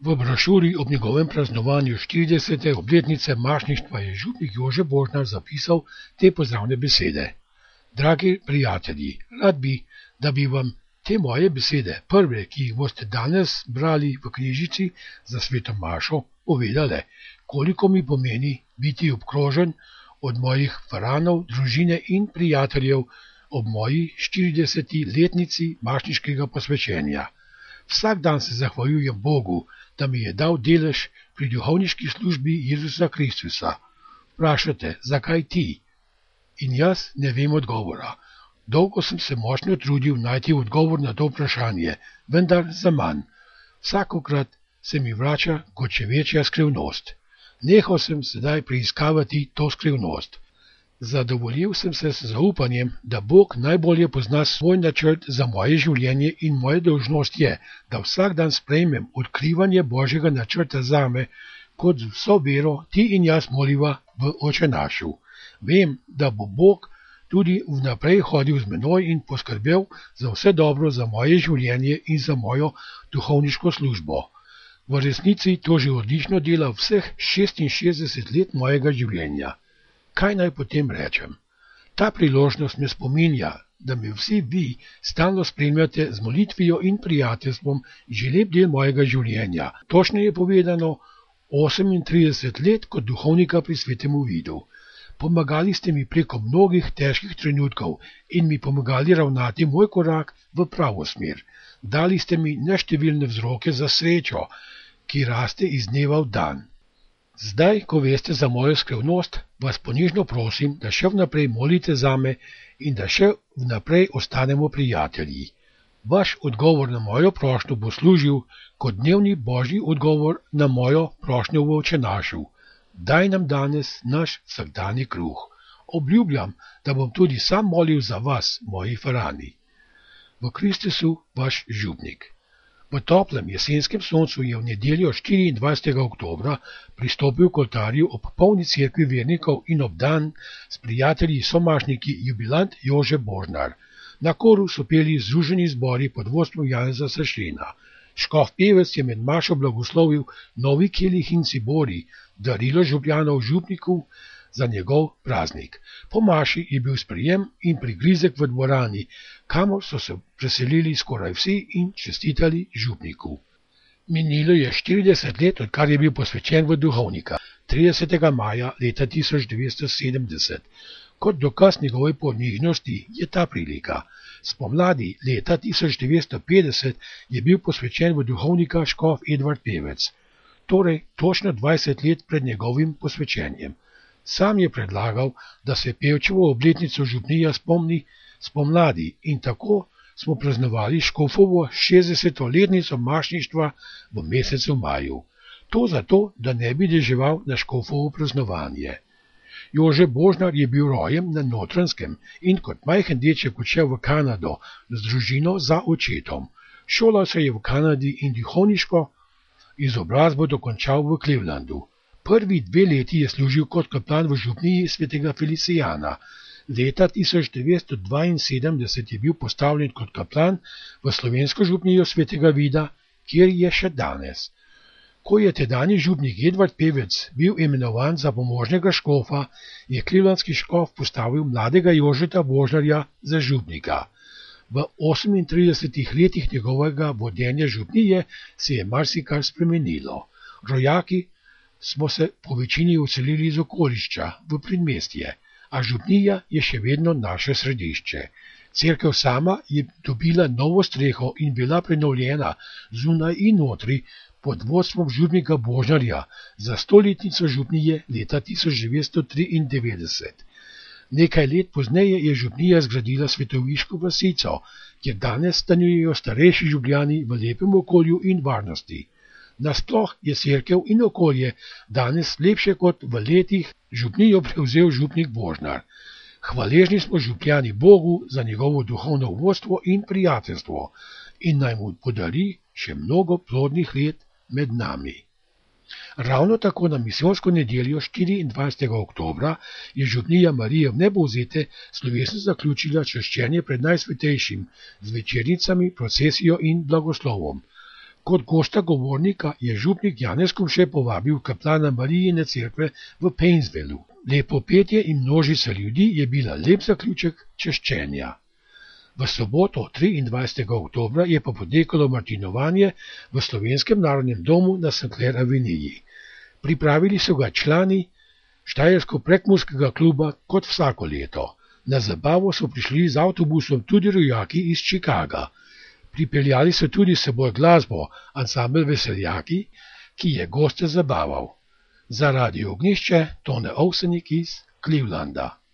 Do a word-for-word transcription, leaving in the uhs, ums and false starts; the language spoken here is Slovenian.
V brošuri ob njegovem praznovanju štiridesete obletnice mašništva je župnik Jože Božnar zapisal te pozdravne besede. Dragi prijatelji, rad bi, da bi vam te moje besede, prve, ki jih boste danes brali v knjižici za sveto mašo, povedale, koliko mi pomeni biti obkrožen od mojih faranov, družine in prijateljev ob moji štirideseti letnici mašniškega posvečenja. Vsak dan se zahvaljujem Bogu, da mi je dal delež pri duhovniški službi Jezusa Kristusa. Vprašate, zakaj ti? In jaz ne vem odgovora. Dolgo sem se močno trudil najti odgovor na to vprašanje, vendar za manj. Vsakokrat se mi vrača kot še večja skrivnost. Nehal sem sedaj preiskavati to skrivnost. Zadovoljil sem se s zaupanjem, da Bog najbolje pozna svoj načrt za moje življenje in moja dolžnost je, da vsak dan sprejmem odkrivanje Božjega načrta zame, kot z vso vero ti in jaz moliva v Oče našu. Vem, da bo Bog tudi vnaprej hodil z menoj in poskrbel za vse dobro za moje življenje in za mojo duhovniško službo. V resnici to že odlično dela vseh šestinšestdeset let mojega življenja. Kaj naj potem rečem? Ta priložnost me spominja, da me vsi vi stalno spremljate z molitvijo in prijateljstvom že lep del mojega življenja. Točneje povedano, osemintrideset let kot duhovnika pri Svetemu Vidu. Pomagali ste mi preko mnogih težkih trenutkov in mi pomagali ravnati moj korak v pravo smer. Dali ste mi neštevilne vzroke za srečo, ki raste iz dneva v dan. Zdaj, ko veste za mojo skrivnost, vas ponižno prosim, da še vnaprej molite zame in da še vnaprej ostanemo prijatelji. Vaš odgovor na mojo prošnjo bo služil kot dnevni božji odgovor na mojo prošnjo v Oče našu. Daj nam danes naš vsakdanji kruh. Obljubljam, da bom tudi sam molil za vas, moji farani. V Kristusu, vaš župnik. V toplem jesenskem soncu je v nedeljo štiriindvajsetega oktobra pristopil k oltarju ob polni cerkvi vernikov in ob dan s prijatelji somašniki jubilant Jože Božnar. Na koru so peli združeni zbori pod vodstvom Janeza Sršena. Škof pevec je med mašo blagoslovil novi kelih in cibori, darilo župljanov župniku za njegov praznik. Po maši je bil sprejem in prigrizek v dvorani, kamor so se preselili skoraj vsi in čestitali župniku. Minilo je štirideset let, odkar je bil posvečen v duhovnika, tridesetega maja leta tisoč devetsto sedemdeset. Kot dokaz njegove ponižnosti je ta prilika. Spomladi leta tisoč devetsto petdeset je bil posvečen v duhovnika škof Edvard Pevec, torej točno dvajset let pred njegovim posvečenjem. Sam je predlagal, da se Pevčevo obletnico župnija spomni spomladi in tako smo praznovali škofovo šestdeseto letnico mašništva v mesecu maju. To zato, da ne bi deževal na škofovo praznovanje. Jože Božnar je bil rojen na Notranjskem in kot majhen deček odšel v Kanado z družino za očetom. Šolal se je v Kanadi in duhovniško izobrazbo dokončal v Clevelandu. Prvi dve leti je služil kot kaplan v župniji svetega Felicijana. Leta tisoč devetsto dvainsedemdeset je bil postavljen kot kaplan v slovensko župnijo svetega Vida, kjer je še danes. Ko je tedanji župnik Edvard Pevec bil imenovan za pomožnega škofa, je clevelandski škof postavil mladega Jožeta Božnarja za župnika. V osemintridesetih letih njegovega vodenja župnije se je marsikaj spremenilo. Rojaki smo se po večini odselili iz okolišča v predmestje, a župnija je še vedno naše središče. Cerkev sama je dobila novo streho in bila prenovljena zunaj in notri pod vodstvom župnika Božnarja za stoletnico župnije leta tisoč devetsto triindevetdeset. Nekaj let pozneje je župnija zgradila svetoviško vasico, kjer danes stanujejo starejši župljani v lepem okolju in varnosti. Nasploh je cerkev in okolje danes lepše kot v letih župnijo prevzel župnik Božnar. Hvaležni smo župljani Bogu za njegovo duhovno vodstvo in prijateljstvo in naj mu podari še mnogo plodnih let med nami. Ravno tako na misijonsko nedeljo štiriindvajsetega oktobra je župnija Marije Vnebovzete slovesno zaključila čaščenje pred Najsvetejšim z večernicami, procesijo in blagoslovom. Kot gosta govornika je župnik Janez Kumše povabil kaplana Marijine cerkve v Painsvillu. Lepo petje in množica ljudi je bila lep zaključek češčenja. V soboto triindvajsetega oktobra je pa potekalo martinovanje v Slovenskem narodnem domu na Saint Clair aveniji. Pripravili so ga člani Štajersko-prekmurskega kluba kot vsako leto. Na zabavo so prišli z avtobusom tudi rojaki iz Chicaga. Pripeljali so tudi s seboj glasbo, ansambel Veseljaki, ki je goste zabaval. Za Radio Ognjišče Tone Ovsenik iz Clevelanda.